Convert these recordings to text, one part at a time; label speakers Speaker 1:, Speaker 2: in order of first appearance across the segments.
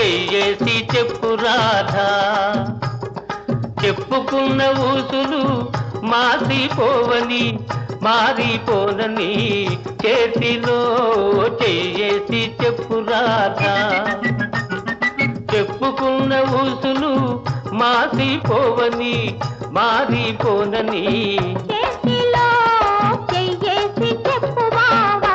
Speaker 1: చెయ్యేసి చెప్పు రాధా. చెప్పుకున్న ఊసులు మాసిపోవని మారిపోనని చేతిలో చెయ్యేసి చెప్పు రాధా. చెప్పుకున్న ఊసులు మాసిపోవని మారిపోనని
Speaker 2: చేతిలో చెయ్యేసి చెప్పు బావా.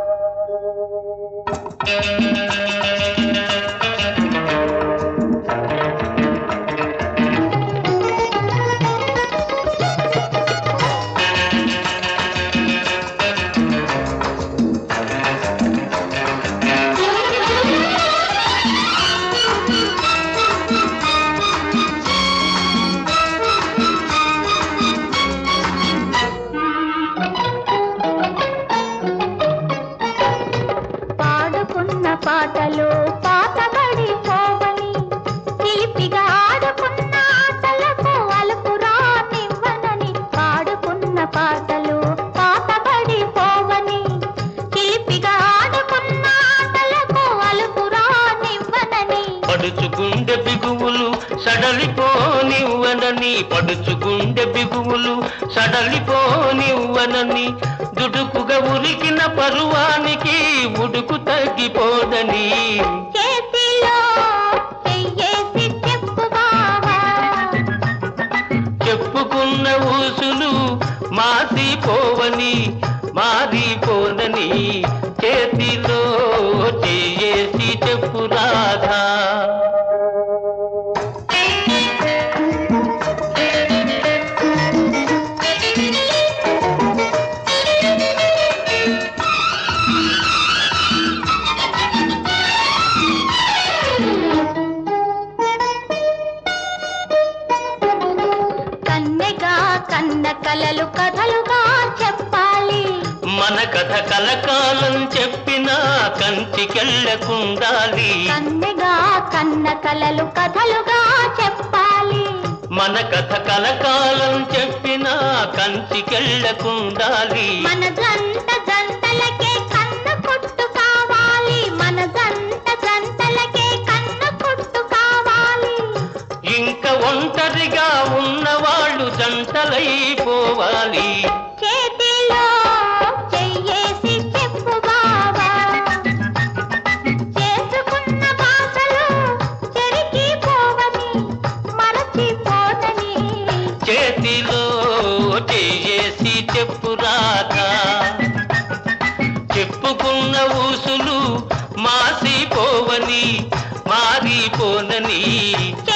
Speaker 2: పాటలు పాతబడిపోవని చిలిపిగా ఆడుకున్న ఆటలకు అలుపు రానివ్వనని. పాడుకున్న పాటలు పాతబడిపోవని చిలిపిగా ఆడుకున్న ఆటలకు అలుపు రానివ్వనని.
Speaker 1: పడుచుగుండె బిగువులు సడలిపోనివ్వనని పడుచుగుండె బిగువులు సడలిపోనివ్వనని. దుడుకుగా ఉరికిన పరువానికి ఉడుకు తగ్గిపోదని
Speaker 2: చేతిలో చెయ్యేసి చెప్పు బావా.
Speaker 1: చెప్పుకున్న ఊసులు మాసిపోవని మారిపోనని చేతిలో చెయ్యేసి చెప్పు రాధా.
Speaker 2: కన్న కలలు కథలుగా చెప్పాలి.
Speaker 1: మన కథ కలకాలం చెప్పినా కంచికెళ్ళకుండాలి.
Speaker 2: కన్నెగా కన్న కలలు కథలుగా చెప్పాలి.
Speaker 1: మన కథ కలకాలం చెప్పినా కంచికెళ్ళకుండాలి.
Speaker 2: మన జంట జంటలకే కన్న కొట్టు కావాలి. మన జంట జంటలకే కన్న కొట్టు కావాలి.
Speaker 1: ఇంకా ఒంటరిగా ఉన్నవాళ్ళు జంటలైపోవాలి.
Speaker 2: చేతిలో చెయ్యేసి చెప్పు బావా. చేసుకున్న భాషలు చెరిగిపోవని మరచిపోనని.
Speaker 1: చేతిలో చెయ్యేసి చెప్పు రాధా. చెప్పుకున్న ఊసులు మాసిపోవని మారిపోనని